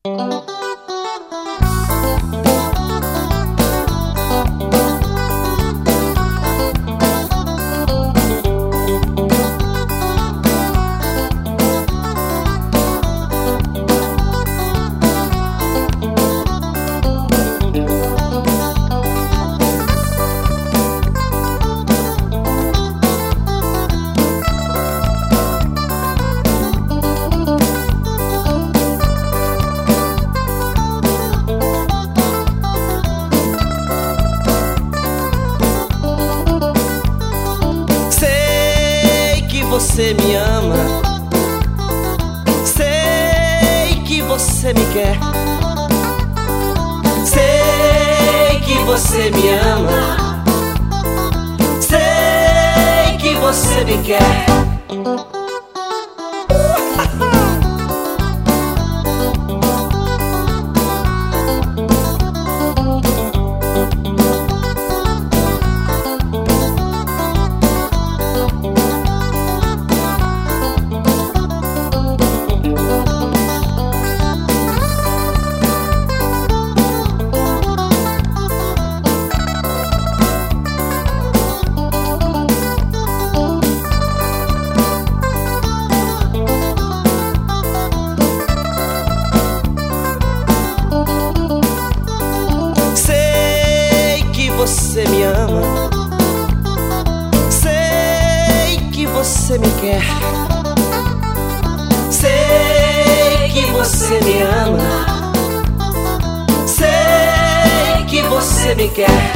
Você me ama, sei que você me quer. Sei que você me ama, sei que você me quer. Você me ama, sei que você me quer. Sei que você me ama, sei que você me quer.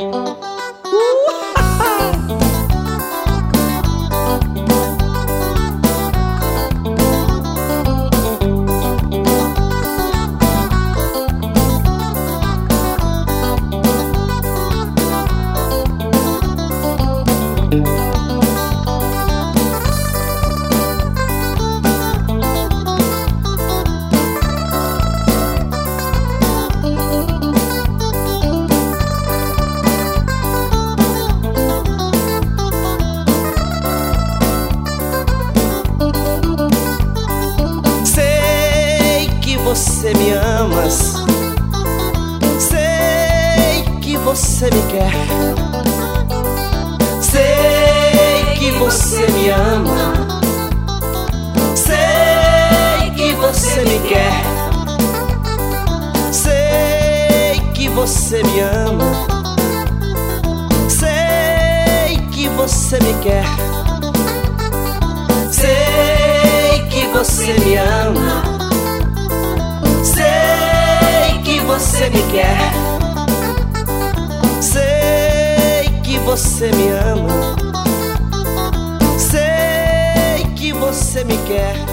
Você me amas, sei que você me quer. Sei que você me ama, sei que você me quer. Sei que você me ama, sei que você me quer. Sei que você me ama, sei que você me quer. Sei que você me ama, sei que você me quer.